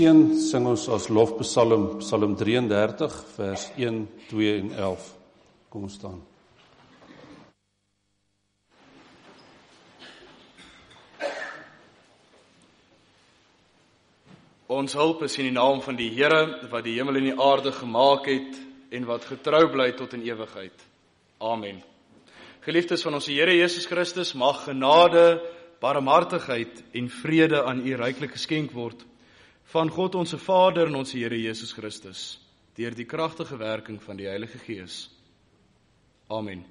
Sing ons as lofpsalm, Psalm 33, vers 1, 2 en 11. Kom ons staan. Ons hulp is in die naam van die Here, wat die hemel en die aarde gemaak het, en wat getrou bly tot in ewigheid. Amen. Geliefdes van ons Here Jesus Christus, mag genade, barmhartigheid en vrede aan u ryklik geskenk word, van God onze Vader en onze Here Jesus Christus, deur die kragtige werking van die Heilige Gees. Amen.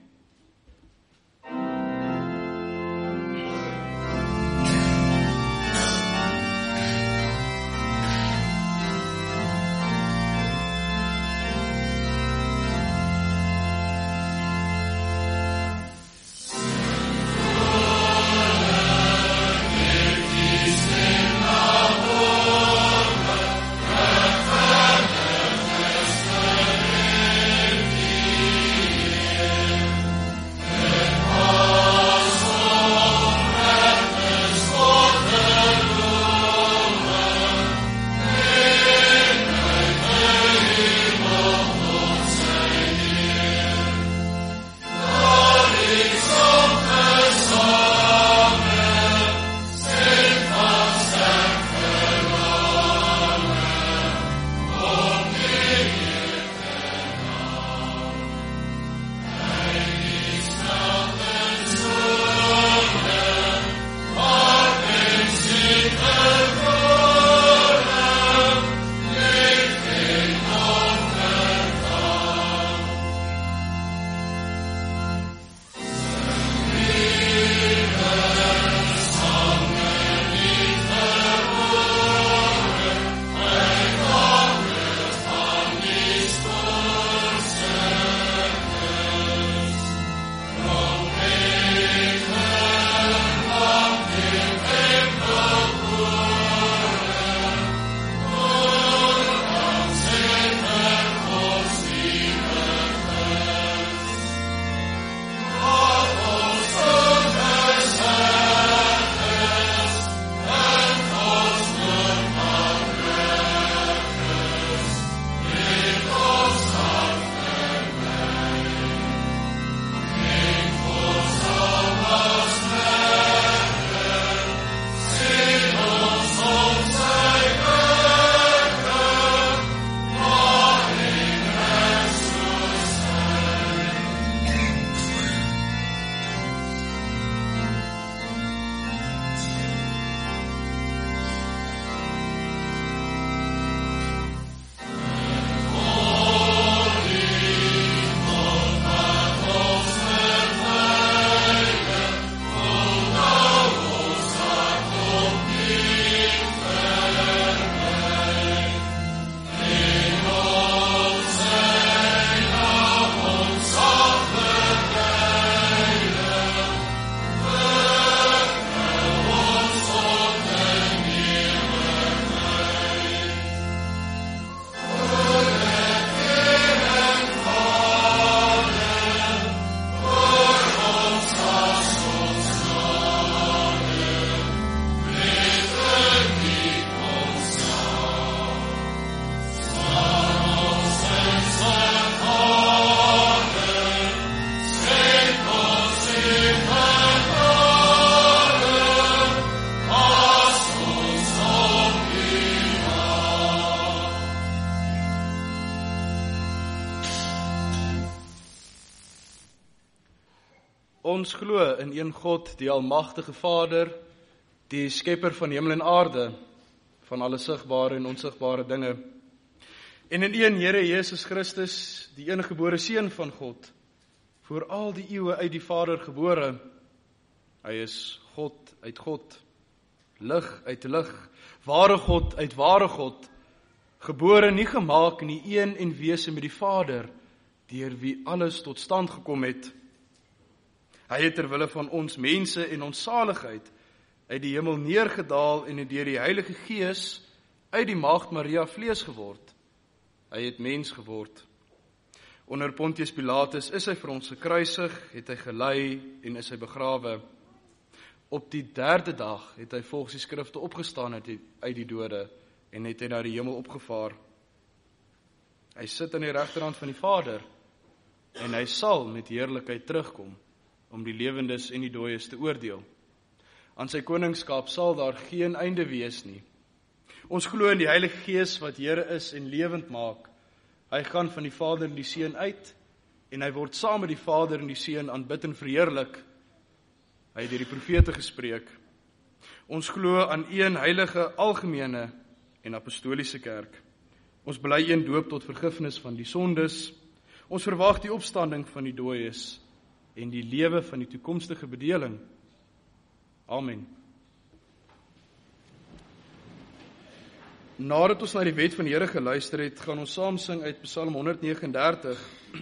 Ons glo in een God, die almagtige Vader, die skepper van hemel en aarde, van alle sigbare en onsigbare dinge. En in een Here Jesus Christus, die eniggebore Seun van God, voor al die eeue uit die Vader gebore. Hy is God uit God, lig uit lig, ware God uit ware God, gebore, nie gemaak nie, een en wese met die Vader, deur wie alles tot stand gekom het. Hy het terwille van ons mense en ons saligheid uit die hemel neergedaal en deur die Heilige Gees uit die Maagd Maria vlees geword. Hy het mens geword. Onder Pontius Pilatus is hy vir ons gekruisig, het hy gelei en is hy begrawe. Op die 3de dag het hy volgens die skrifte opgestaan uit die dode en het hy na die hemel opgevaar. Hy sit aan die regterhand van die Vader, en hy sal met heerlikheid terugkom, om die lewendes en die dooies te oordeel. Aan sy koningskap sal daar geen einde wees nie. Ons glo in die Heilige Gees wat Here is en lewend maak. Hy gaan van die Vader en die Seun uit, en hy word saam met die Vader en die Seun aanbid en verheerlik. Hy het deur die profete gespreek. Ons glo aan een heilige, algemene en apostoliese kerk. Ons bely een doop tot vergifnis van die sondes. Ons verwag die opstanding van die dooies en die lewe van die toekomstige bedeling. Amen. Nadat ons na die wet van die Here geluister het, gaan ons saam sing uit Psalm 139.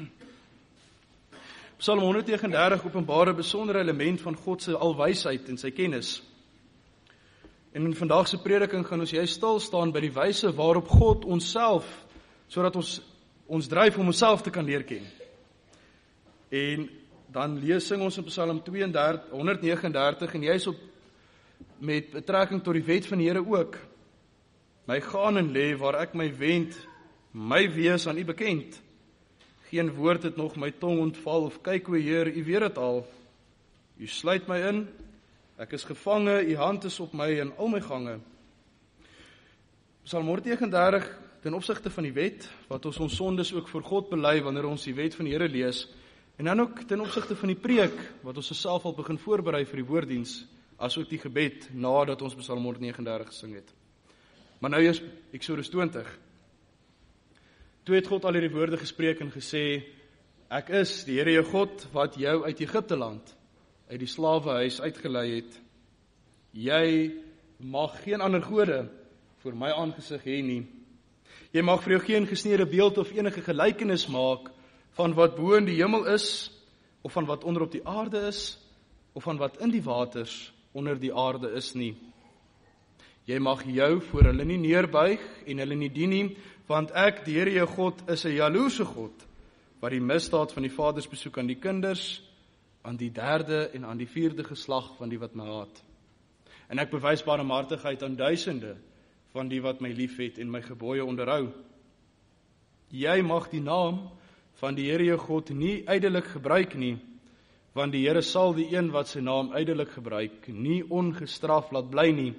Psalm 139 openbaar 'n besondere element van God se alwysheid en sy kennis. En in vandag se prediking gaan ons juist stil staan by die wyse waarop God onsself, sodat ons dryf om onsself te kan leer ken. En dan sing ons in Psalm 139 en juist met betrekking tot die wet van die Here ook. My gaan en lê waar ek my wend, my wees aan U bekend. Geen woord het nog my tong ontval, of kyk o Heer, U weet dit al. U sluit my in, ek is gevange, U hand is op my in al my gange. Psalm 139 ten opsigte van die wet, wat ons sondes ook voor God bely wanneer ons die wet van die Here lees, en dan ook ten opsigte van die preek, wat ons self al begin voorberei vir die woorddiens, as ook die gebed, nadat ons Psalm 139 gesing het. Maar nou is Exodus 20. Toe het God al hierdie woorde gespreek en gesê, ek is die Here jou God, wat jou uit Egipte land, uit die slawehuis uitgelei het. Jy mag geen ander gode voor my aangesig hê nie. Jy mag vir jou geen gesneede beeld of enige gelykenis maak van wat bo in die hemel is, of van wat onder op die aarde is, of van wat in die waters onder die aarde is nie. Jy mag jou voor hulle nie neerbuig en hulle nie dien nie, want ek, die Here jou God, is 'n jaloerse God, wat die misdaad van die vaders besoek aan die kinders, aan die 3de en aan die 4de geslag van die wat my haat. En ek bewys barmhartigheid aan duisende van die wat my liefhet en my gebooie onderhou. Jy mag die naam van die Here jou God nie ydelik gebruik nie, want die Here sal die een wat sy naam ydelik gebruik, nie ongestraf laat bly nie.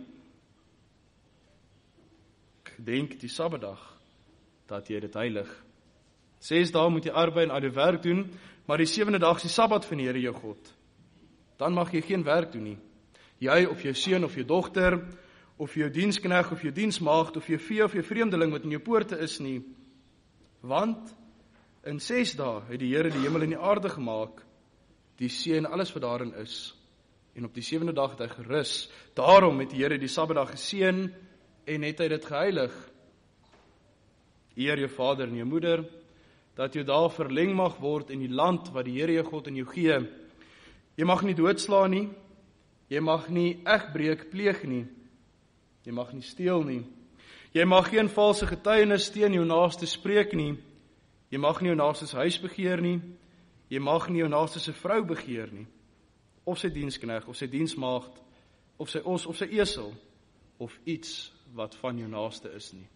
Gedenk die Sabbatdag, dat jy dit heilig. 6 dae moet jy arbei en al jou werk doen, maar die 7de dag is die Sabbat van die Here jou God. Dan mag jy geen werk doen nie. Jy of jou seun of jou dogter, of jou dienskneg of jou diensmaagd, of jou vee of jou vreemdeling wat in jou poorte is nie. Want in 6 dae het die Here die hemel en die aarde gemaak, die see en alles wat daarin is. En op die 7de dag het hy gerus. Daarom het die Here die Sabbatdag geseën en het hy dit geheilig. Eer jou vader en jou moeder, dat jou dae verleng mag word in die land wat die Here jou God in jou gee. Jy mag nie doodslaan nie, jy mag nie egbreek pleeg nie, jy mag nie steel nie, jy mag geen valse getuienis teen jou naaste spreek nie, jy mag nie jou naaste se huis begeer nie, jy mag nie jou naaste se vrou begeer nie, of sy dienskneg, of sy diensmaagd, of sy os, of sy esel, of iets wat van jou naaste is nie.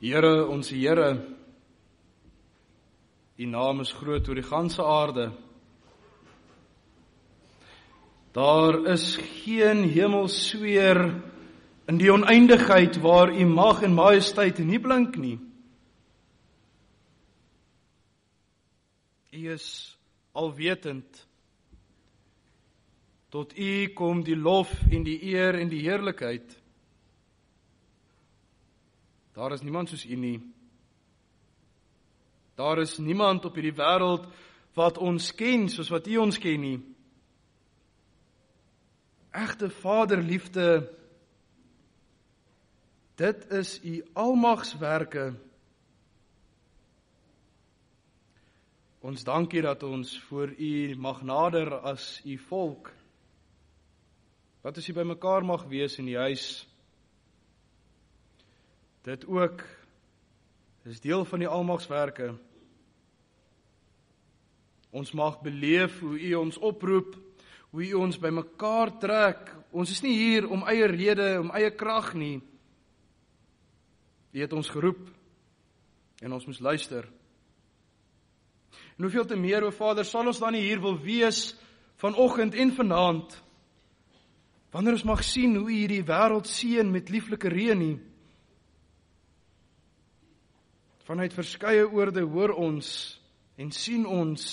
Here, ons Here, U naam is groot oor die ganse aarde. Daar is geen hemelsfeer in die oneindigheid waar U mag en majesteit nie blink nie. U is alwetend. Tot U kom die lof en die eer en die heerlikheid. Daar is niemand soos U nie. Daar is niemand op hierdie wêreld wat ons ken soos wat U ons ken nie. Egte vaderliefde, dit is U almagswerke. Ons dankie dat ons voor U mag nader as U volk. Dat ons hier by mekaar mag wees in die huis. Dit ook is deel van die almagswerke. Ons mag beleef hoe U ons oproep, hoe U ons by mekaar trek. Ons is nie hier om eie rede, om eie krag nie. U het ons geroep en ons moes luister. En hoeveel te meer, o Vader, sal ons dan nie hier wil wees vanoggend en vanaand, wanneer ons mag sien hoe U hierdie wêreld seën met lieflike reën nie. Vanuit verskeie oorde hoor ons en sien ons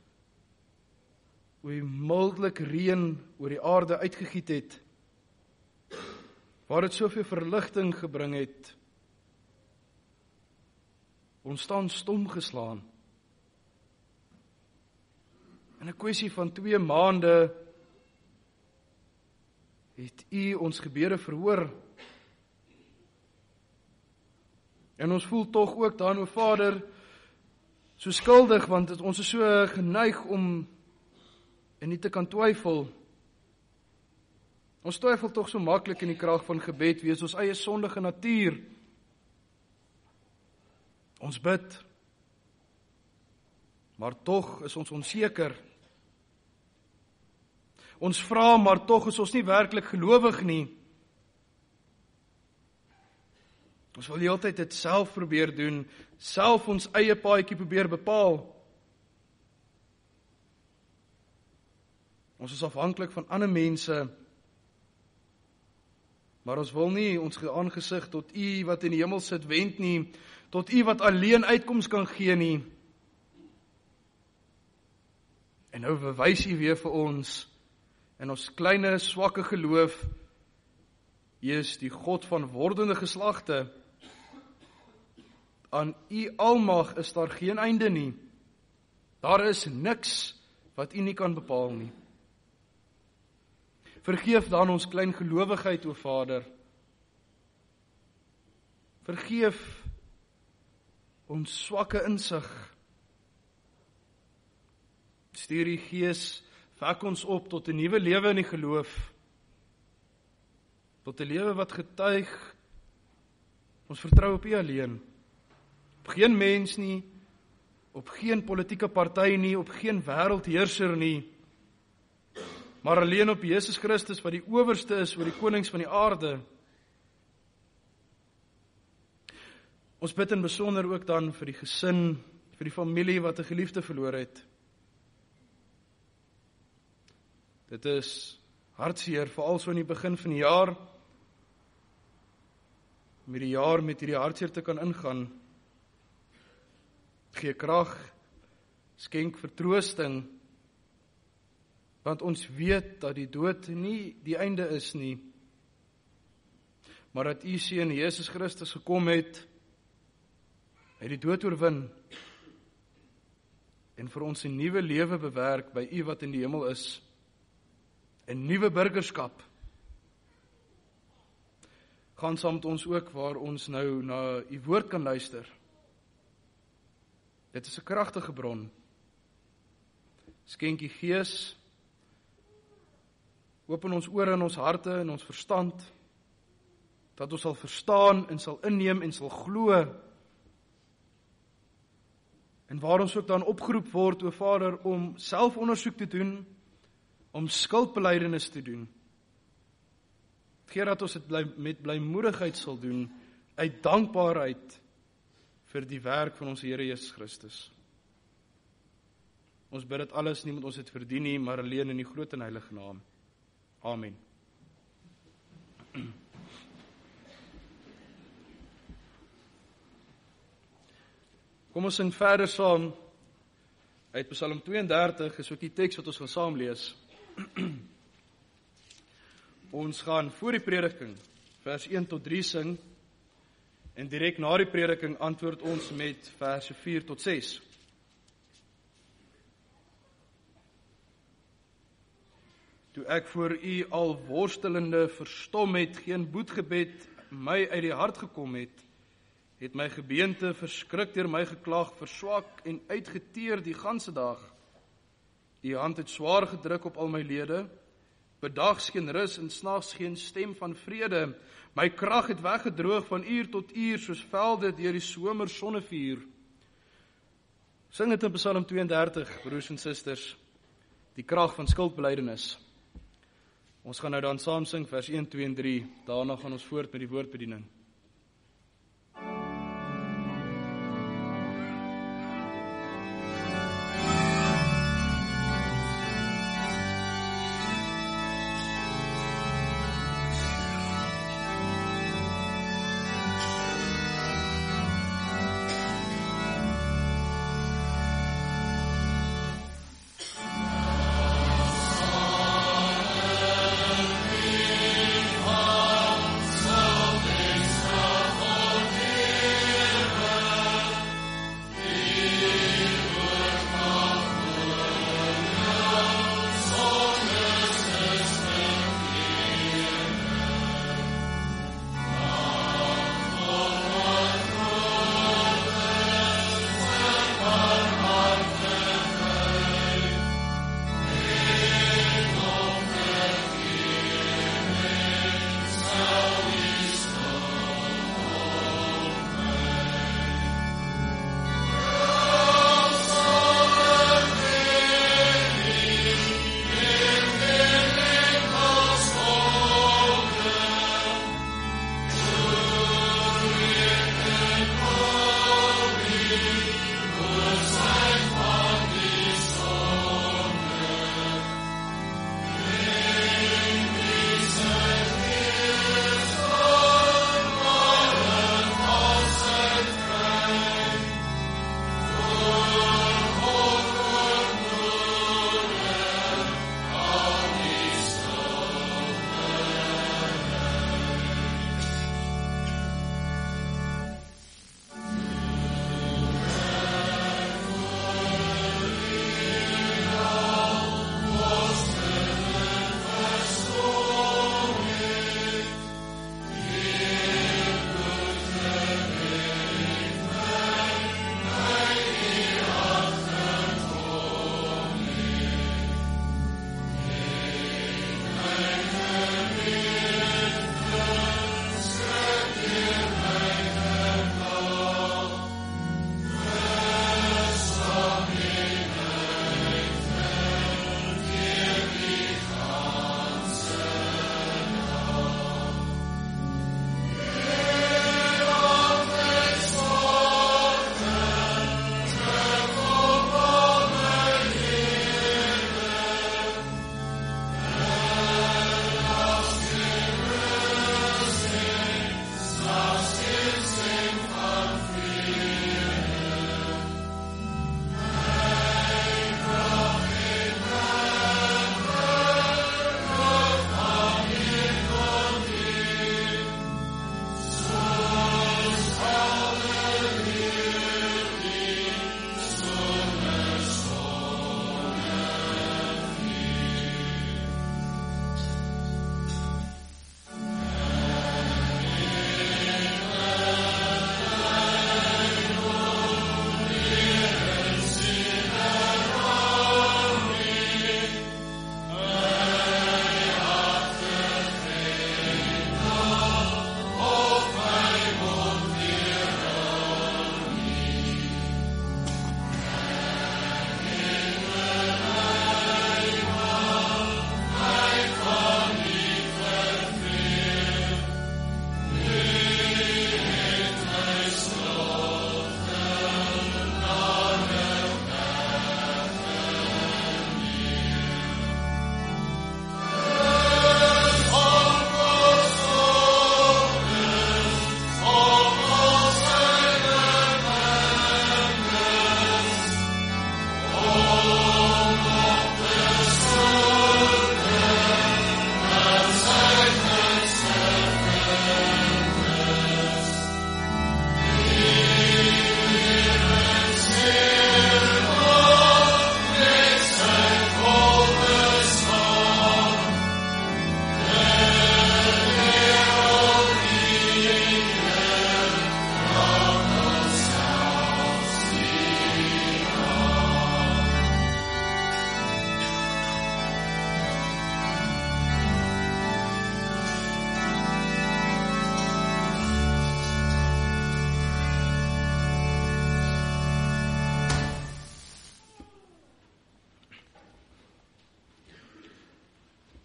hoe U mildelik reën oor die aarde uitgegiet het, waar dit soveel verligting gebring het. Ons staan stom geslaan. In 'n kwessie van 2 maande het U ons gebede verhoor. En ons voel tog ook dan, o Vader, so skuldig, want ons is so geneig om en nie te kan twyfel. Ons twyfel tog so maklik in die krag van gebed, wees ons eie sondige natuur. Ons bid, maar tog is ons onseker. Ons vra, maar tog is ons nie werklik gelowig nie. Ons wil die hele tyd dit self probeer doen, self ons eie paadjie probeer bepaal. Ons is afhanklik van ander mense, maar ons wil nie ons aangesig tot U wat in die hemel sit wend nie, tot U wat alleen uitkoms kan gee nie. En nou bewys U weer vir ons, in ons kleine, swakke geloof, U is die God van wordende geslagte. Aan U almag is daar geen einde nie. Daar is niks wat U nie kan bepaal nie. Vergeef dan ons klein gelowigheid, o Vader. Vergeef ons swakke insig. Stuur U Gees, wek ons op tot 'n nuwe lewe in die geloof. Tot 'n lewe wat getuig, ons vertrou op U alleen. Op geen mens nie, op geen politieke party nie, op geen wêreldheerser nie, maar alleen op Jesus Christus wat die owerste is oor die konings van die aarde. Ons bid in besonder ook dan vir die gesin, vir die familie wat 'n geliefde verloor het. Dit is hartseer, veral so in die begin van die jaar, om hierdie jaar met hierdie hartseer te kan ingaan. Gee krag, skenk vertroosting, want ons weet dat die dood nie die einde is nie, maar dat U Seun Jesus Christus gekom het, hy die dood oorwin, en vir ons 'n nuwe lewe bewerk by U wat in die hemel is, 'n nuwe burgerskap. Gaan saam met ons ook waar ons nou na U woord kan luister. Dit is 'n kragtige bron. Skenk U Gees, open ons ore en ons harte en ons verstand, dat ons sal verstaan en sal inneem en sal glo. En waar ons ook dan opgeroep word, o Vader, om selfondersoek te doen, om skuldbelydenis te doen. Gee dat ons dit met blymoedigheid sal doen, uit dankbaarheid vir die werk van ons Here Jesus Christus. Ons bid dit alles nie met ons het verdien nie, maar alleen in die groot en heilige naam. Amen. Kom ons sing verder saam uit Psalm 32, is ook die teks wat ons gaan saam lees. Ons gaan voor die prediking, vers 1 tot 3 sing, en direk na die prediking antwoord ons met verse 4 tot 6. Toe ek voor u al worstelende verstom het, geen boetgebed my uit die hart gekom het, het my gebeente verskrik deur my geklag, verswak en uitgeteer die ganse dag. Die hand het swaar gedruk op al my lede, bedags geen rus en snags geen stem van vrede. My krag het weggedroog van uur tot uur, soos velde deur die somer sonnevuur. Sing dit in Psalm 32, broers en susters, die krag van skuldbelydenis. Ons gaan nou dan saam sing vers 1, 2 en 3, daarna gaan ons voort met die woordbediening. Salve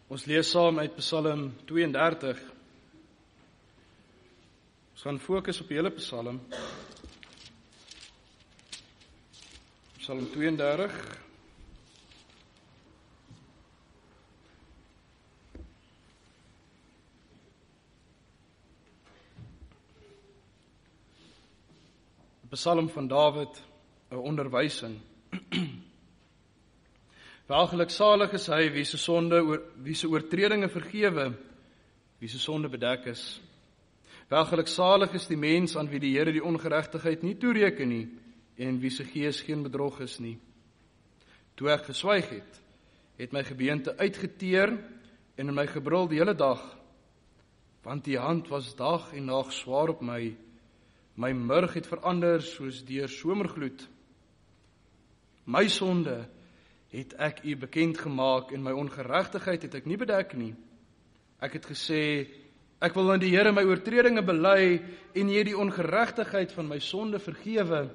Ons lees saam uit Psalm 32. Ons gaan fokus op die hele Psalm. Psalm 32. Die Psalm van Dawid, 'n onderwysing. Welgeluksalig is hy wie se oortredinge vergewe, wie se sonde bedek is. Welgeluksalig is die mens aan wie die Here die ongeregtigheid nie toereken nie, en in wie se gees geen bedrog is nie. Toe ek geswyg het, het my gebeente uitgeteer en in my gebrul die hele dag, want die hand was dag en nag swaar op my. My murg het verander soos deur somergloed. My sonde het ek u bekend gemaak en my ongeregtigheid het ek nie bedek nie. Ek het gesê, ek wil aan die Here my oortredinge bely en U die ongeregtigheid van my sonde vergewe.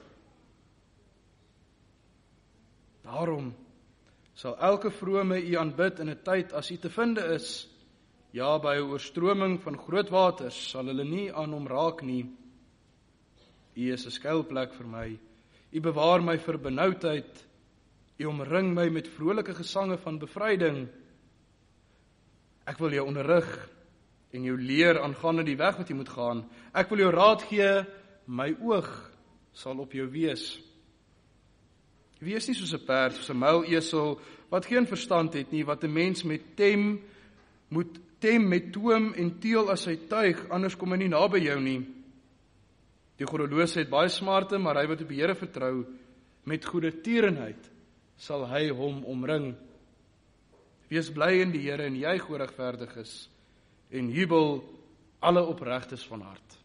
Daarom sal elke vrome U aanbid in 'n tyd as U te vind is. Ja, by 'n oorstroming van groot waters sal hulle nie aan hom raak nie. U is 'n skuilplek vir my. U bewaar my vir benoudheid. U omring my met vrolike gesange van bevryding. Ek wil jou onderrig en jou leer aangaande die weg wat jy moet gaan. Ek wil jou raad gee, my oog sal op jou wees. Wees nie soos 'n perd, soos 'n muilesel, wat geen verstand het nie, wat 'n mens moet tem met toom en teel as sy tuig, anders kom hy nie naby jou nie. Die goddelose het baie smarte, maar hy wat op die Here vertrou, met goeie tierenheid sal hy hom omring. Wees bly in die Here en juig oor regverdiges, en jubel alle opregtes van hart.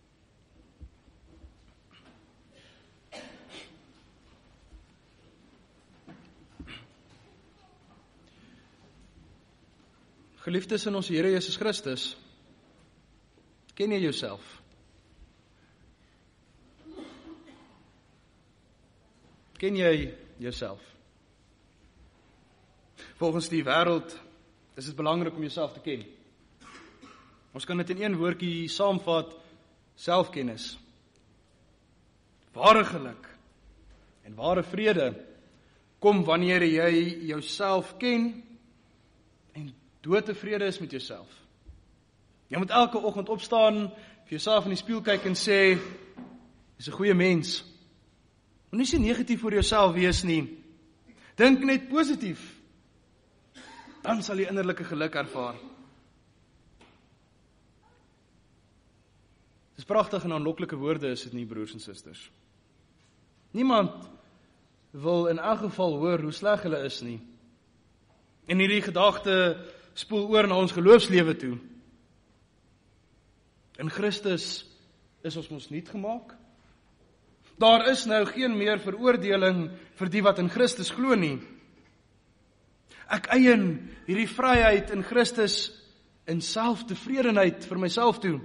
Geliefdes in ons Here Jesus Christus, ken jy jouself? Ken jy jouself? Volgens die wêreld is dit belangrik om jouself te ken. Ons kan dit in een woordjie saamvat: selfkennis. Ware geluk en ware vrede kom wanneer jy jouself ken en doodtevrede is met jouself. Jy moet elke oggend opstaan, vir jouself in die spieël kyk en sê, jy's 'n goeie mens. Moenie so negatief oor jouself wees nie. Dink net positief. Dan sal jy innerlike geluk ervaar. Dis pragtig en aanloklike woorde is dit nie, broers en susters. Niemand wil in elk geval hoor hoe sleg hulle is nie. En hierdie gedagte spoel oor na ons geloofslewe toe. In Christus is ons mos nuut gemaak. Daar is nou geen meer veroordeling vir die wat in Christus glo nie. Ek eien hierdie vryheid in Christus in selftevredenheid vir myself toe.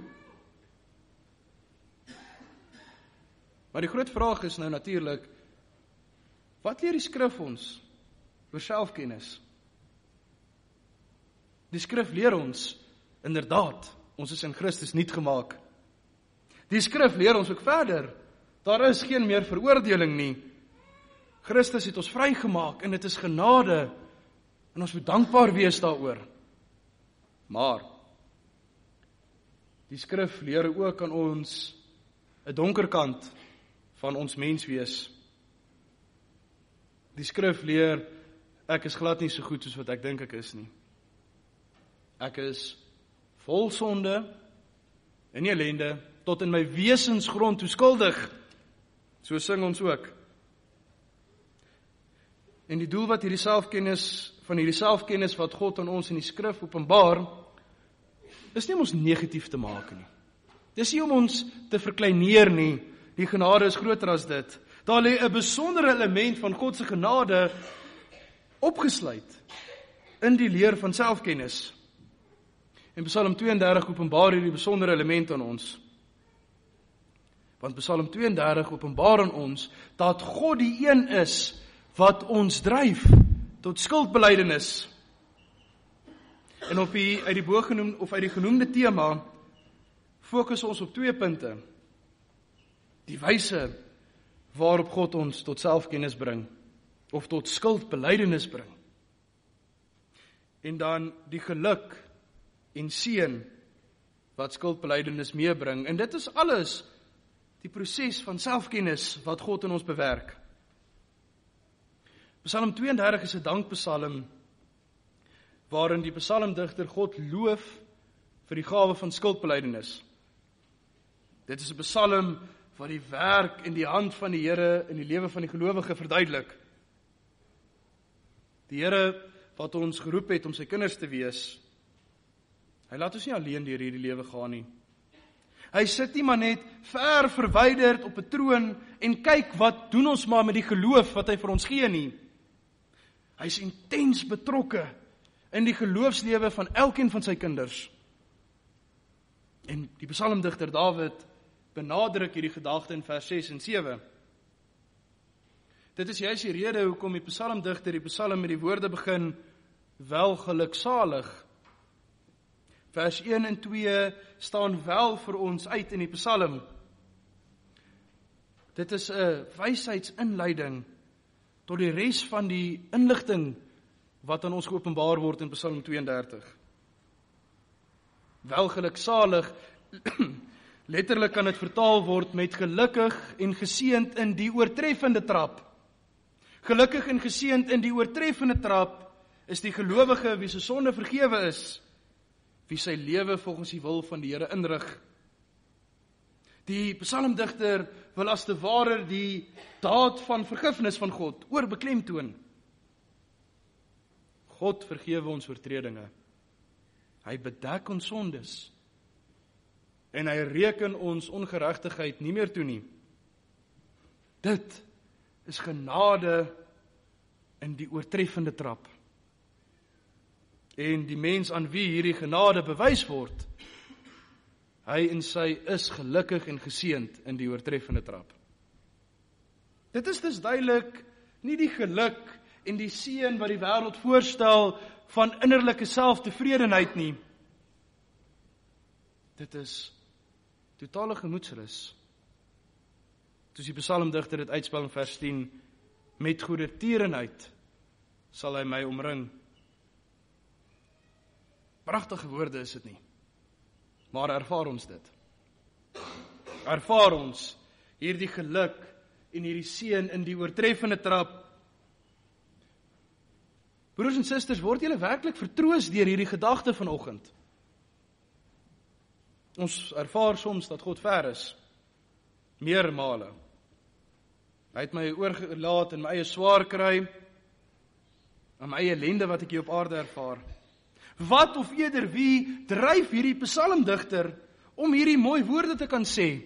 Maar die groot vraag is nou natuurlik, wat leer die skrif ons oor selfkennis? Die skrif leer ons, inderdaad, ons is in Christus nuut gemaak. Die skrif leer ons ook verder, daar is geen meer veroordeling nie. Christus het ons vrygemaak en dit is genade, en ons moet dankbaar wees daaroor. Maar die skrif leer ook aan ons 'n donker kant van ons menswees. Die skrif leer, ek is glad nie so goed soos wat ek dink ek is nie. Ek is vol sonde en ellende, tot in my wesensgrond toe skuldig. So sing ons ook. En die doel wat hierdie selfkennis wat God aan ons in die skrif openbaar, is nie om ons negatief te maak nie. Dis nie om ons te verkleineer nie. Die genade is groter as dit. Daar lê 'n besondere element van God se genade opgesluit in die leer van selfkennis. En Psalm 32 openbaar hierdie besondere element aan ons. Want Psalm 32 openbaar aan ons dat God die een is wat ons dryf tot skuldbelydenis. En uit die genoemde tema fokus ons op 2 punte. Die wyse waarop God ons tot selfkennis bring, of tot skuldbelydenis bring. En dan die geluk en seën wat skuldbelydenis meebring. En dit is alles die proses van selfkennis wat God in ons bewerk. Psalm 32 is 'n dankpsalm waarin die psalmdigter God loof vir die gawe van skuldbelydenis. Dit is 'n psalm wat die werk en die hand van die Here in die lewe van die gelowige verduidelik. Die Here wat ons geroep het om sy kinders te wees, hy laat ons nie alleen deur hierdie lewe gaan nie. Hy sit nie maar net ver verwyderd op 'n troon en kyk wat doen ons maar met die geloof wat hy vir ons gee nie. Hy is intens betrokke in die geloofslewe van elkeen van sy kinders. En die psalmdigter Dawid benadruk hierdie gedagte in vers 6 en 7. Dit is juist die rede hoekom die psalmdigter die psalm met die woorde begin, welgeluksalig. Vers 1 en 2 staan wel vir ons uit in die psalm. Dit is 'n wysheidsinleiding tot die res van die inligting wat aan ons geopenbaar word in Psalm 32. Welgeluksalig, letterlik kan dit vertaal word met gelukkig en geseënd in die oortreffende trap. Gelukkig en geseënd in die oortreffende trap is die gelowige wie se sonde vergewe is, wie sy lewe volgens die wil van die Here inrig. Die psalmdigter wil as te ware die daad van vergifnis van God oorbeklemtoon. God vergewe ons oortredinge. Hy bedek ons sondes. En hy reken ons ongeregtigheid nie meer toe nie. Dit is genade in die oortreffende trap. En die mens aan wie hierdie genade bewys word, hy en sy is gelukkig en geseënd in die oortreffende trap. Dit is dus duidelik nie die geluk en die seën wat die wêreld voorstel van innerlike selftevredenheid nie. Dit is totale gemoedsrus. Soos die psalmdigter dit uitspel in vers 10, met goedertierenheid sal hy my omring. Pragtige woorde is dit nie. Maar ervaar ons dit. Ervaar ons hierdie geluk en hierdie seën in die oortreffende trap. Broers en susters, word julle werklik vertroos deur hierdie gedagte vanoggend? Ons ervaar soms dat God ver is. Meermale. Hy het my oorgelaat in my eie swaar kry, in my eie ellende wat ek hier op aarde ervaar. Wat of eerder wie dryf hierdie psalmdigter om hierdie mooi woorde te kan sê?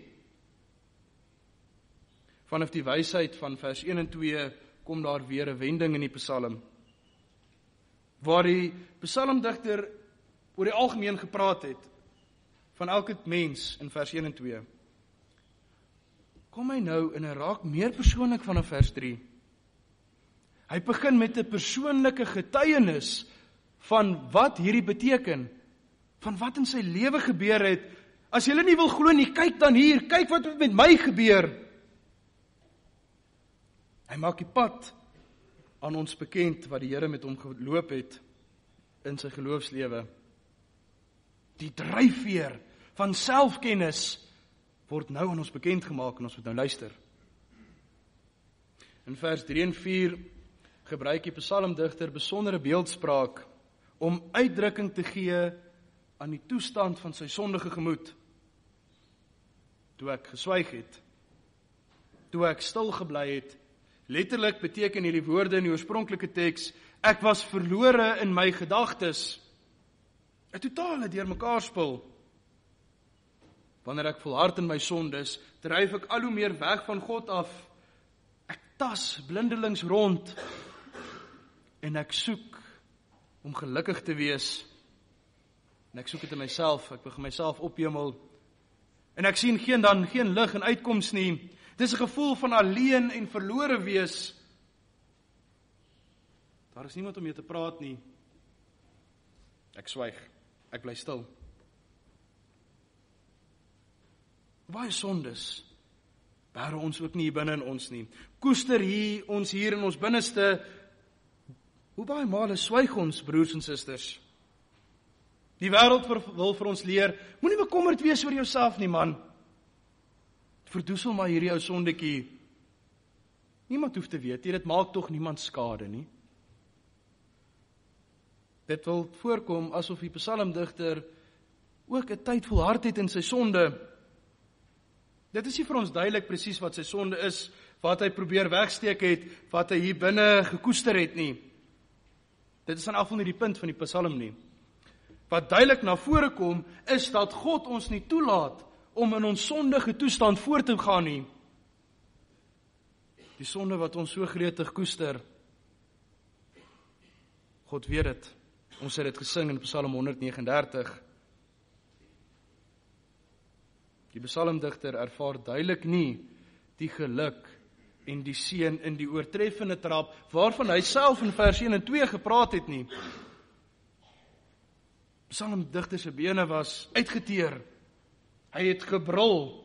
Vanaf die wysheid van vers 1 en 2 kom daar weer 'n wending in die psalm, waar die psalmdigter oor die algemeen gepraat het, van elke mens in vers 1 en 2. Kom hy nou in 'n raak meer persoonlik vanaf vers 3. Hy begin met 'n persoonlike getuienis van wat hierdie beteken, van wat in sy lewe gebeur het. As julle nie wil glo nie, kyk dan hier, kyk wat met my gebeur. Hy maak die pad aan ons bekend wat die Here met hom geloop het in sy geloofslewe. Die dryfveer van selfkennis word nou aan ons bekend gemaak en ons moet nou luister. In vers 3 en 4 gebruik die psalmdigter besondere beeldspraak om uitdrukking te gee aan die toestand van sy sondige gemoed. Toe ek geswyg het, toe ek stil gebly het, letterlik beteken hierdie woorde in die oorspronklike teks, ek was verlore in my gedagtes, 'n totale deurmekaarspil. Wanneer ek volhard in my sondes, dryf ek al hoe meer weg van God af. Ek tas blindelings rond en ek soek om gelukkig te wees. En ek soek dit in myself, ek begin myself ophemel. En ek sien geen lig en uitkoms nie. Dis 'n gevoel van alleen en verlore wees. Daar is niemand om mee te praat nie. Ek swyg, ek bly stil. Baie sondes bære ons ook nie hier binne in ons nie. Koester ons hier in ons binneste. Hoe baie male swyg ons, broers en susters? Die wêreld wil vir ons leer, moenie bekommerd wees oor jouself nie, man. Verdoesel maar hierdie ou sondetjie. Niemand hoef te weet, dit maak tog niemand skade nie. Dit wil voorkom asof die psalmdigter ook 'n tyd volhard het in sy sonde. Dit is nie vir ons duidelik presies wat sy sonde is, wat hy probeer wegsteek het, wat hy hier binne gekoester het nie. Dit is in afval nie die punt van die psalm nie. Wat duidelik na vore kom, is dat God ons nie toelaat om in ons sondige toestand voort te gaan nie. Die sonde wat ons so gretig koester, God weet dit. Ons het dit gesing in Psalm 139. Die psalmdigter ervaar duidelik nie die geluk en die seën in die oortreffende trap, waarvan hy self in vers 1 en 2 gepraat het nie. Psalmdigter se bene was uitgeteer. Hy het gebrul.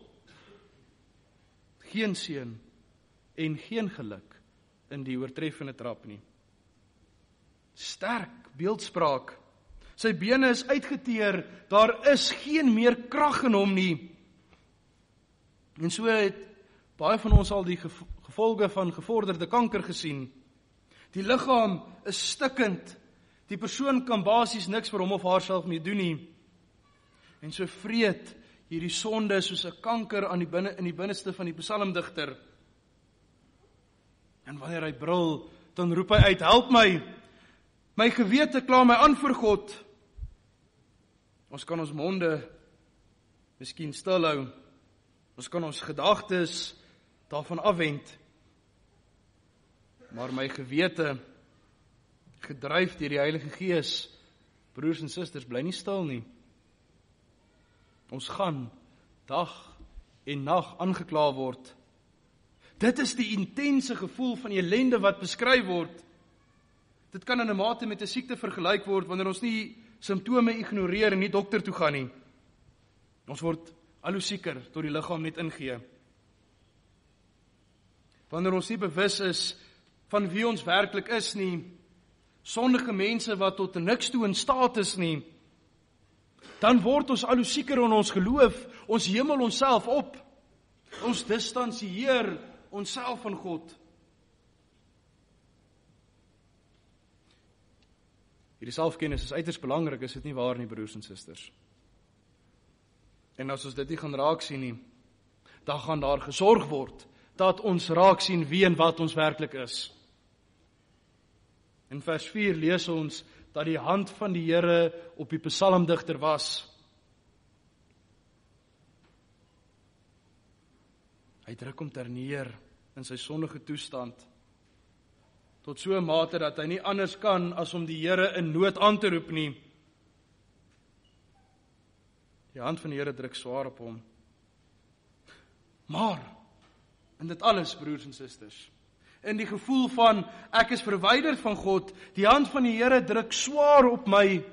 Geen seën en geen geluk in die oortreffende trap nie. Sterk beeldspraak. Sy bene is uitgeteer, daar is geen meer krag in hom nie. En so het baie van ons al die gevolge van gevorderde kanker gesien. Die liggaam is stikkend. Die persoon kan basies niks vir hom of haarself meer doen nie. En so vreet hierdie sonde soos 'n kanker in die binneste van die psalmdigter. En wanneer hy brul, dan roep hy uit, help my! My gewete kla my aan voor God. Ons kan ons monde miskien stil hou. Ons kan ons gedagtes daarvan afwend. Maar my gewete, gedryf deur die Heilige Gees, broers en susters, bly nie stil nie. Ons gaan dag en nag aangekla word. Dit is die intense gevoel van ellende wat beskryf word. Dit kan in 'n mate met 'n siekte vergelyk word wanneer ons nie simptome ignoreer en nie dokter toe gaan nie. Ons word al hoe sieker tot die liggaam net ingee. Wanneer ons nie bewus is van wie ons werklik is nie, sondige mense wat tot niks toe in staat is nie, dan word ons al hoe sieker in ons geloof, ons hemel onsself op, ons distansieer onsself van God. Hierdie selfkennis is uiters belangrik, is dit nie waar nie, broers en susters? En as ons dit nie gaan raak sien nie, dan gaan daar gesorg word, dat ons raak sien wie en wat ons werklik is. In vers 4 lees ons, dat die hand van die Here op die psalmdigter was. Hy druk hom terneer in sy sondige toestand, tot so 'n mate dat hy nie anders kan as om die Here in nood aan te roep nie. Die hand van die Here druk swaar op hom. Maar, in dit alles, broers en susters, in die gevoel van, ek is verwyderd van God, die hand van die Here druk swaar op my.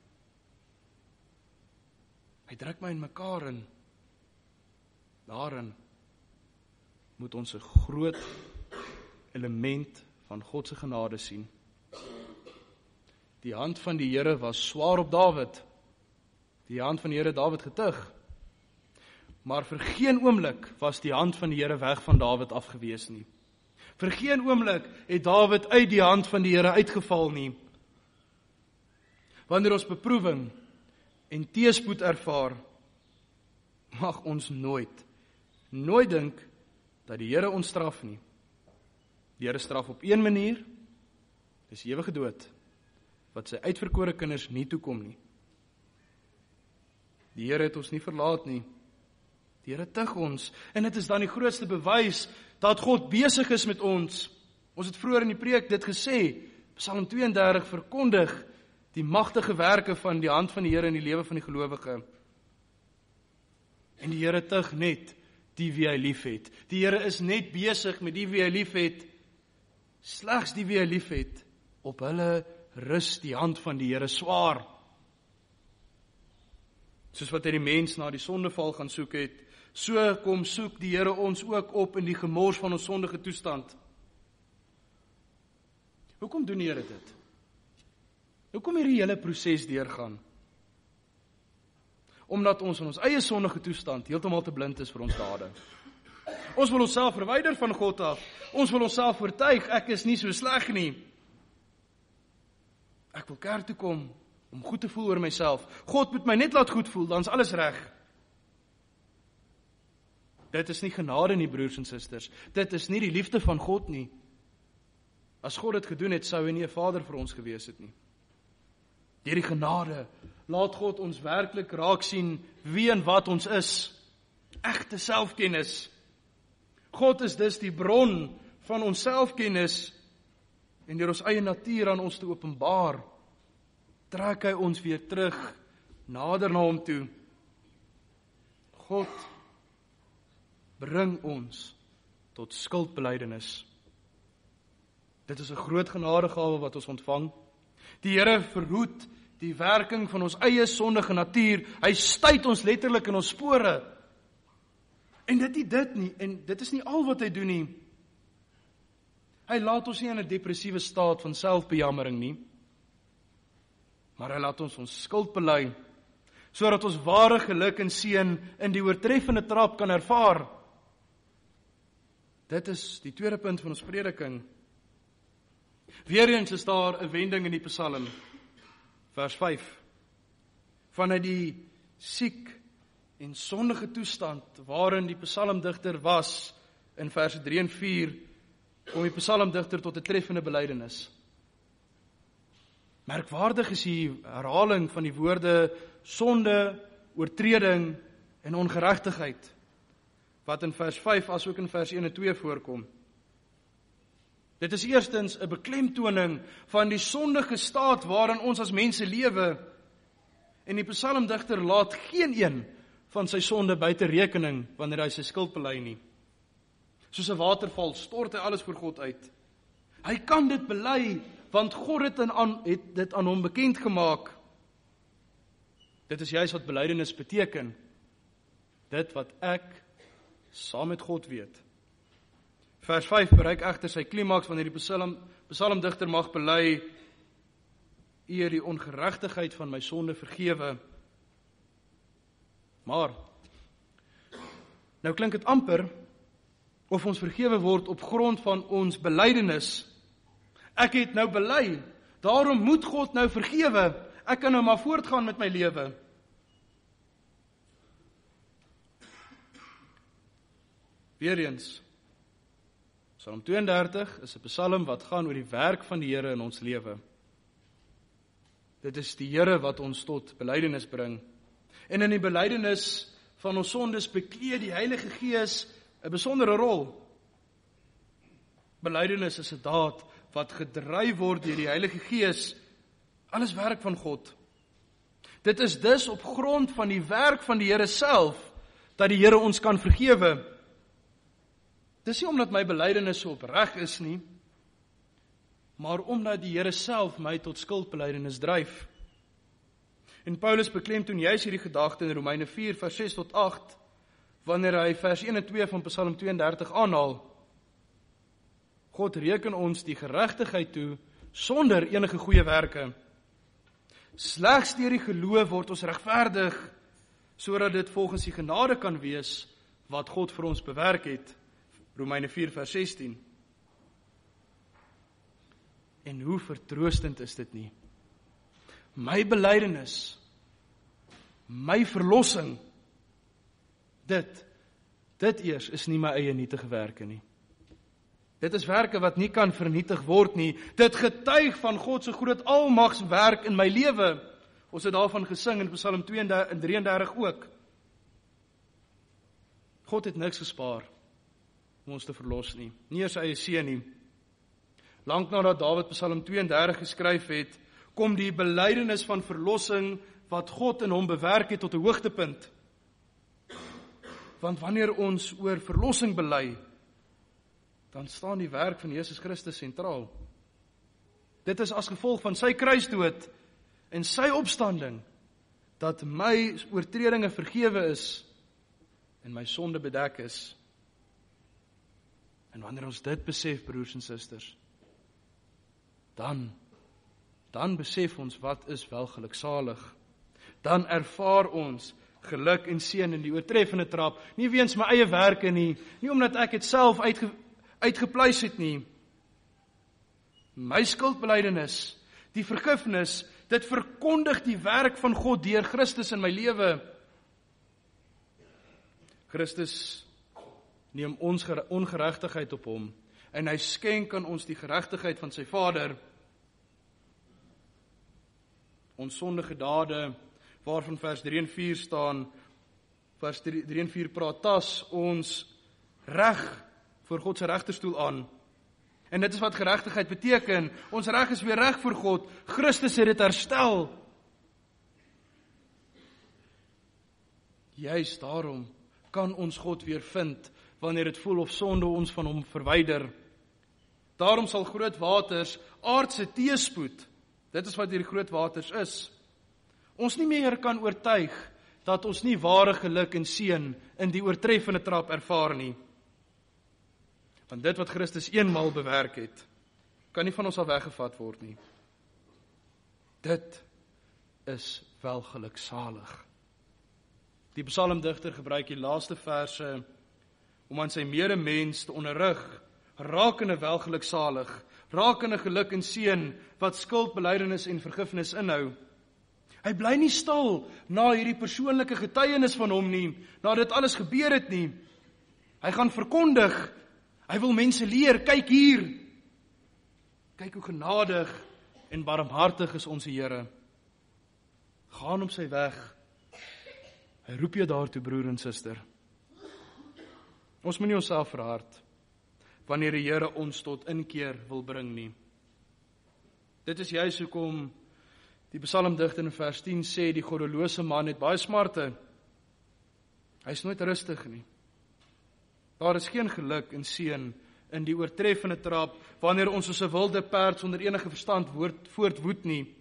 Hy druk my in mekaar in. Daarin moet ons 'n groot element van God se genade sien. Die hand van die Here was swaar op Dawid. Die hand van die Here Dawid getuig. Maar vir geen oomblik was die hand van die Here weg van Dawid afgewees nie. Vir geen oomblik het Dawid uit die hand van die Here uitgeval nie. Wanneer ons beproewing en teëspoed ervaar, mag ons nooit dink dat die Here ons straf nie. Die Here straf op een manier, dis ewige dood, wat sy uitverkore kinders nie toekom nie. Die Here het ons nie verlaat nie. Die Here tug ons, en dit is dan die grootste bewys dat God besig is met ons. Ons het vroeër in die preek dit gesê, Psalm 32 verkondig die magtige werke van die hand van die Here in die lewe van die gelowige. En die Here tug net die wie hy lief het. Die Here is net besig met die wie hy lief het. Slegs die wie hy lief het, op hulle rus die hand van die Here swaar. Soos wat hy die mens na die sondeval gaan soek het, so kom soek die Here ons ook op in die gemors van ons sondige toestand. Hoekom doen die Here dit? Hoekom hierdie hele proses deurgaan? Omdat ons in ons eie sondige toestand heeltemal te blind is vir ons dade. Ons wil onsself verwyder van God af. Ons wil onsself oortuig, ek is nie so sleg nie. Ek wil kerk toe kom om goed te voel oor myself. God moet my net laat goed voel, dan is alles reg. Dit is nie genade nie, broers en susters. Dit is nie die liefde van God nie. As God dit gedoen het, sou hy nie 'n vader vir ons gewees het nie. Deur die genade laat God ons werklik raak sien wie en wat ons is. Egte selfkennis. God is dus die bron van ons selfkennis en deur ons eie natuur aan ons te openbaar, trek hy ons weer terug, nader na hom toe. God bring ons tot skuldbelydenis. Dit is 'n groot genadegawe wat ons ontvang. Die Here verhoed die werking van ons eie sondige natuur. Hy stuit ons letterlik in ons spore. En dit is nie al wat hy doen nie. Hy laat ons nie in 'n depressiewe staat van selfbejammering nie. Maar hy laat ons skuld bely, sodat ons ware geluk en seën in die oortreffende trap kan ervaar. Dit is die tweede punt van ons prediking. Weereens is daar 'n wending in die Psalm, vers 5. Vanuit die siek en sondige toestand waarin die psalmdigter was, in verse 3 en 4, kom die psalmdigter tot 'n treffende belydenis. Merkwaardig is die herhaling van die woorde sonde, oortreding en ongeregtigheid, wat in vers 5 as ook in vers 1 en 2 voorkom. Dit is eerstens 'n beklemtoning van die sondige staat waarin ons as mense lewe, en die psalmdigter laat geen een van sy sonde buite rekening wanneer hy sy skuld bely nie. Soos 'n waterval stort hy alles voor God uit. Hy kan dit bely, want God het dit aan hom bekend gemaak. Dit is juist wat belydenis beteken. Dit wat ek saam met God weet. Vers 5 bereik egter sy klimaks wanneer die psalmdigter mag bely: U het die ongeregtigheid van my sonde vergewe. Maar nou klink dit amper of ons vergewe word op grond van ons belydenis. Ek het nou bely, daarom moet God nou vergewe. Ek kan nou maar voortgaan met my lewe. Weereens, Psalm 32 is 'n psalm wat gaan oor die werk van die Here in ons lewe. Dit is die Here wat ons tot belydenis bring. En in die belydenis van ons sondes beklee die Heilige Gees 'n besondere rol. Belydenis is 'n daad wat gedryf word deur die Heilige Gees. Alles werk van God. Dit is dus op grond van die werk van die Here self dat die Here ons kan vergewe. Dis nie omdat my belydenis so opreg is nie, maar omdat die Here self my tot skuldbelydenis dryf. En Paulus beklemtoon juis hierdie gedagte in Romeine 4 vers 6 tot 8, wanneer hy vers 1 en 2 van Psalm 32 aanhaal. God reken ons die geregtigheid toe sonder enige goeie werke. Slegs deur die geloof word ons regverdig, sodat dit volgens die genade kan wees wat God vir ons bewerk het. Romeine 4 vers 16. En hoe vertroostend is dit nie? My belydenis, my verlossing, dit eers is nie my eie nietige werke nie. Dit is werke wat nie kan vernietig word nie. Dit getuig van God se groot almagswerk in my lewe. Ons het daarvan gesing in Psalm 33 ook. God het niks gespaar om ons te verlos nie. Nie eens sy eie seun nie. Lank nadat Dawid Psalm 32 geskryf het, kom die belydenis van verlossing wat God in hom bewerk het tot 'n hoogtepunt. Want wanneer ons oor verlossing bely, dan staan die werk van Jesus Christus sentraal. Dit is as gevolg van sy kruisdood en sy opstanding dat my oortredinge vergewe is en my sonde bedek is. En wanneer ons dit besef, broers en susters, dan besef ons wat is wel geluksalig. Dan ervaar ons geluk en seën in die oortreffende trap, nie weens my eie werke nie omdat ek dit self uitgepleis het nie. My skuldbelydenis, die vergifnis, dit verkondig die werk van God deur Christus in my lewe. Christus neem ons ongeregtigheid op hom, en hy skenk aan ons die geregtigheid van sy Vader. Ons sondige dade, waarvan vers 3 en 4 staan, vers 3 en 4 praat, tas ons reg voor God se regterstoel aan. En dit is wat geregtigheid beteken. Ons reg is weer reg voor God. Christus het dit herstel. Juist daarom kan ons God weer vind, wanneer dit voel of sonde ons van hom verwyder. Daarom sal groot waters aardse teëspoed, dit is wat hierdie groot waters is, ons nie meer kan oortuig, dat ons nie ware geluk en seën in die oortreffende trap ervaar nie. Want dit wat Christus eenmaal bewerk het, kan nie van ons al weggevat word nie. Dit is wel geluksalig. Die psalmdigter gebruik die laaste verse om aan sy medemens te onderrig, rakende wel geluksalig, rakende geluk en seën wat skuldbelydenis en vergifnis inhou. Hy bly nie stil na hierdie persoonlike getuienis van hom nie, na dit alles gebeur het nie. Hy gaan verkondig, hy wil mense leer, kyk hier, kyk hoe genadig en barmhartig is ons Here. Gaan op sy weg, hy roep jou daartoe, broer en suster. Ons moet nie onsself verhard, wanneer die Here ons tot inkeer wil bring nie. Dit is juist hoekom die psalmdigter in vers 10 sê, die goddelose man het baie smarte. Hy is nooit rustig nie. Daar is geen geluk en seën in die oortreffende trap, wanneer ons soos 'n wilde perd sonder enige verstand voortwoed nie.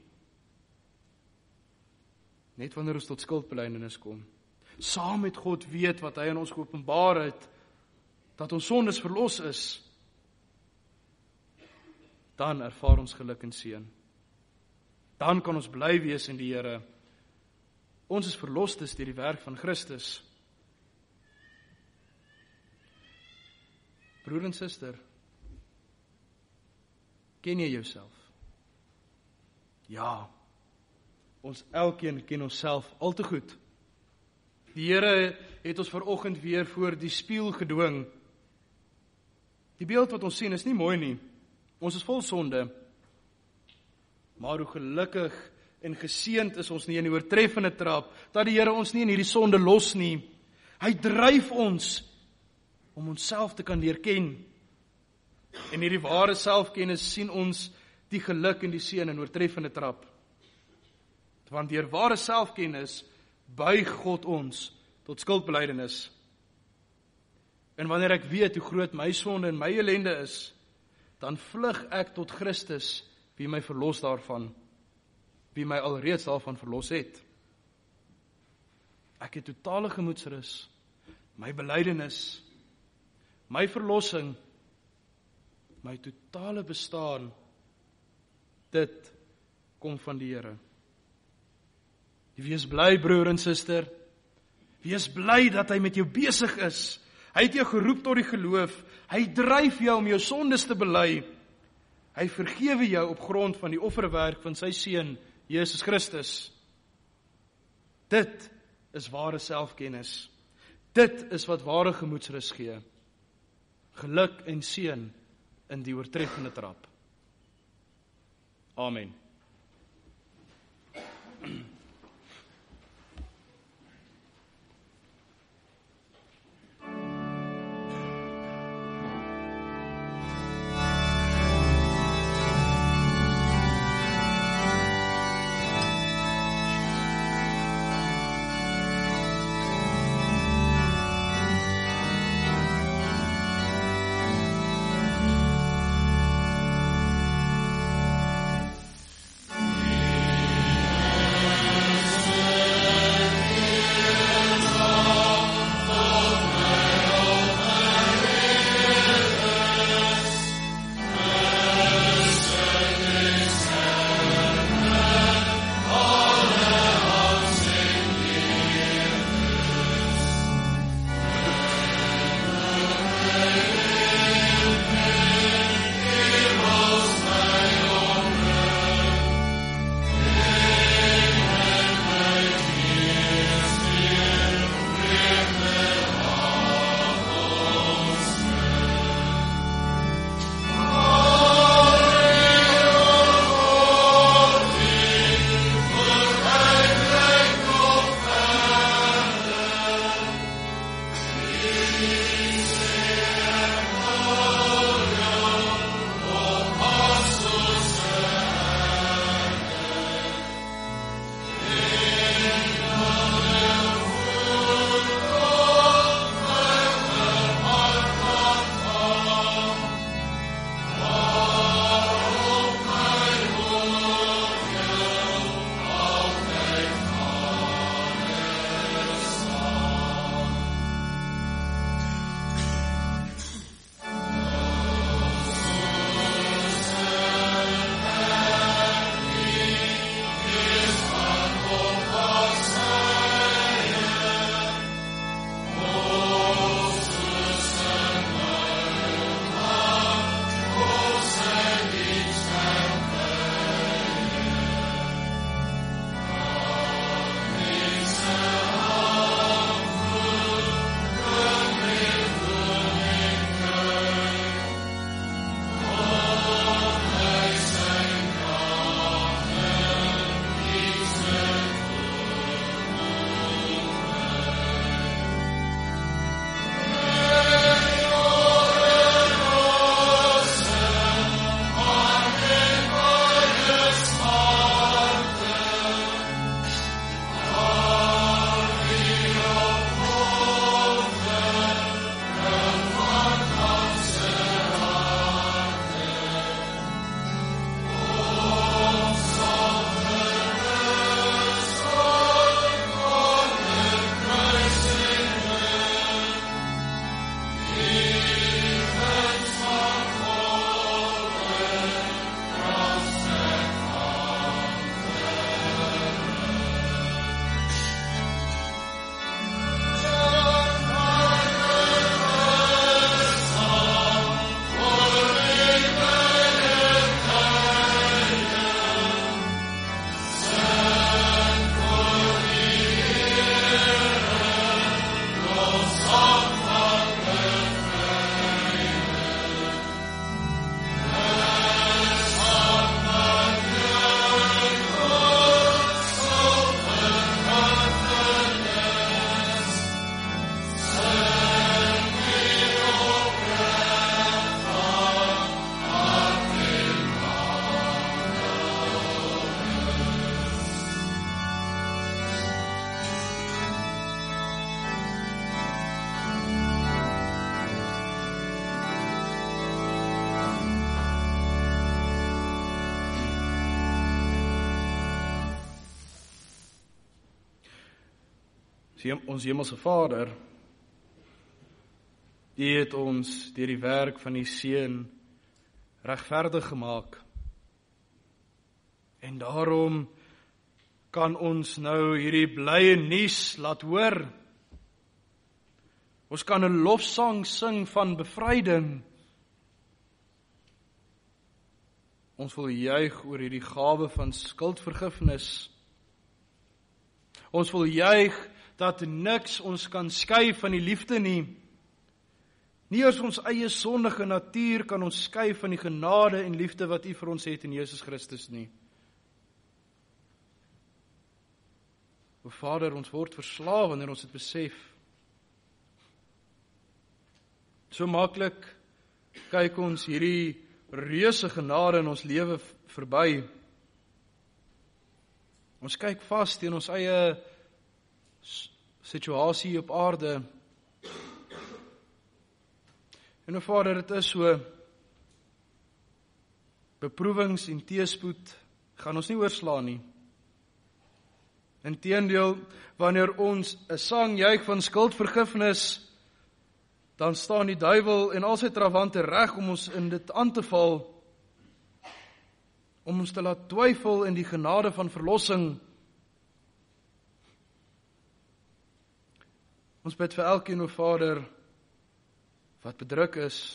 Net wanneer ons tot skuldbelydenis kom, saam met God weet wat hy aan ons geopenbaar het, dat ons sondes verlos is, dan ervaar ons geluk en seën. Dan kan ons bly wees in die Here. Ons is verlostes deur die werk van Christus. Broer en suster, ken jy jouself? Ja, ons elkeen ken onsself al te goed. Die Here het ons vanoggend weer voor die spieël gedwing. Die beeld wat ons sien is nie mooi nie. Ons is vol sonde. Maar hoe gelukkig en geseënd is ons nie in die oortreffende trap, dat die Here ons nie in hierdie sonde los nie. Hy dryf ons om onsself te kan leer ken. En hierdie ware selfkennis sien ons die geluk en die seën in oortreffende trap. Want deur ware selfkennis buig God ons tot skuldbelydenis. En wanneer ek weet hoe groot my sonde en my ellende is, dan vlug ek tot Christus, wie my verlos daarvan, wie my alreeds daarvan verlos het. Ek het totale gemoedsrus, my belydenis, my verlossing, my totale bestaan, dit kom van die Here. Wees bly, broer en suster, wees bly dat hy met jou besig is. Hy het jou geroep tot die geloof, hy dryf jou om jou sondes te bely. Hy vergewe jou op grond van die offerwerk van sy seun, Jesus Christus. Dit is ware selfkennis. Dit is wat ware gemoedsrus gee. Geluk en seën in die oortreffende trap. Amen. Ons hemelse Vader, U het ons deur die werk van die Seun regverdig gemaak. En daarom kan ons nou hierdie blye nuus laat hoor. Ons kan 'n lofsang sing van bevryding. Ons wil juig oor hierdie gawe van skuldvergifnis. Ons wil juig dat niks ons kan skei van die liefde nie. Nie eers ons eie sondige natuur kan ons skei van die genade en liefde wat U vir ons het in Jesus Christus nie. O Vader, ons word verslaaf wanneer ons dit besef. So maklik kyk ons hierdie reuse genade in ons lewe verby. Ons kyk vas teen ons eie situasie op aarde. En o Vader, dit is so, beproewings en teëspoed gaan ons nie oorslaan nie. Inteendeel, wanneer ons 'n sang juig van skuldvergifnis, dan staan die duiwel en al sy trawante reg om ons in dit aan te val, om ons te laat twyfel in die genade van verlossing. Ons bid vir elkeen, o Vader, wat bedruk is,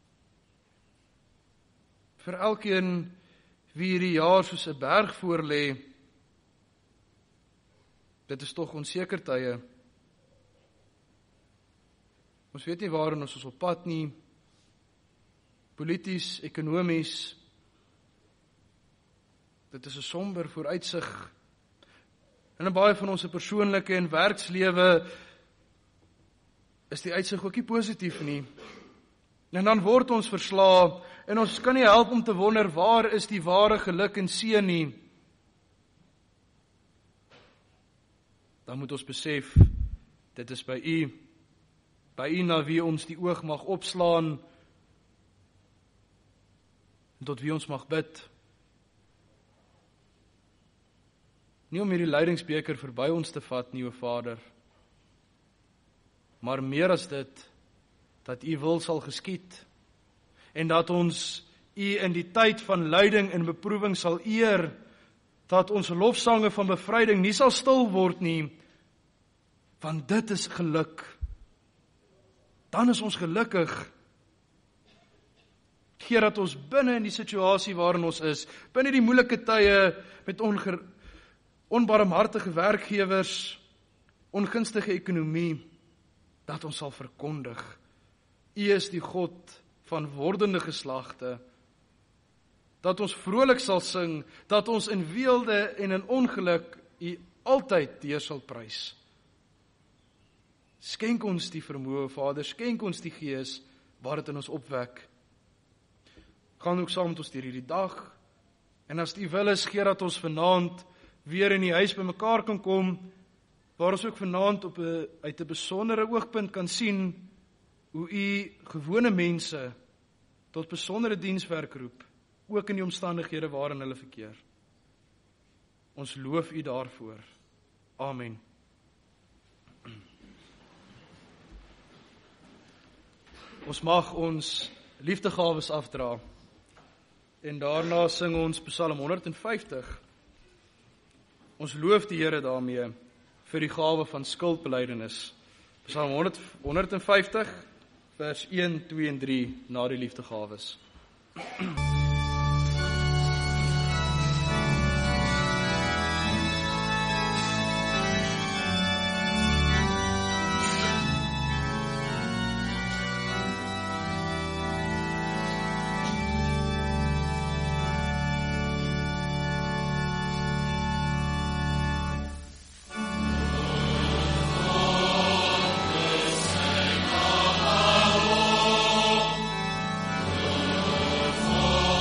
vir elkeen wie hierdie jaar soos 'n berg voor lê. Dit is tog onseker tye. Ons weet nie waarin ons is op pad nie, polities, ekonomies. Dit is 'n somber vooruitsig. En in baie van ons persoonlike en werkslewe is die uitsig ook nie positief nie. En dan word ons verslae, en ons kan nie help om te wonder, waar is die ware geluk en seën nie? Dan moet ons besef, dit is by U na wie ons die oog mag opslaan, en tot wie ons mag bid. Nie om hierdie lydingsbeker verby ons te vat nie, o Vader, maar meer as dit, dat U wil sal geskied, en dat ons U in die tyd van lyding en beproewing sal eer, dat ons lofsange van bevryding nie sal stil word nie, want dit is geluk. Dan is ons gelukkig. Heer, dat ons binne in die situasie waarin ons is, binne die moeilike tye, met onbarmhartige werkgewers, ongunstige ekonomie, dat ons sal verkondig, U is die God van wordende geslagte, dat ons vrolik sal sing, dat ons in weelde en in ongeluk U altyd deur sal prys. Skenk ons die vermoë, Vader, skenk ons die Gees, waar dit in ons opwek. Gaan ook saam met ons deur hierdie dag, en as U wil is, gee dat ons vanaand weer in die huis by mekaar kan kom, waar ons ook vanaand uit 'n besondere oogpunt kan sien, hoe U gewone mense tot besondere dienswerk roep, ook in die omstandighede waarin hulle verkeer. Ons loof U daarvoor. Amen. Ons mag ons liefdegawes afdra, en daarna sing ons Psalm 150. Ons loof die Here daarmee vir die gawe van skuldbelydenis. Psalm 150, vers 1, 2 en 3, na die liefdegawes. Oh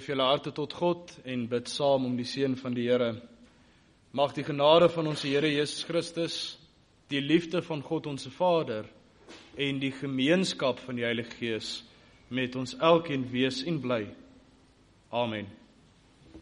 Verhef julle harte tot God en bid saam om die seën van die Here. Mag die genade van ons Here Jesus Christus, die liefde van God ons Vader en die gemeenskap van die Heilige Gees met ons elkeen wees en bly. Amen.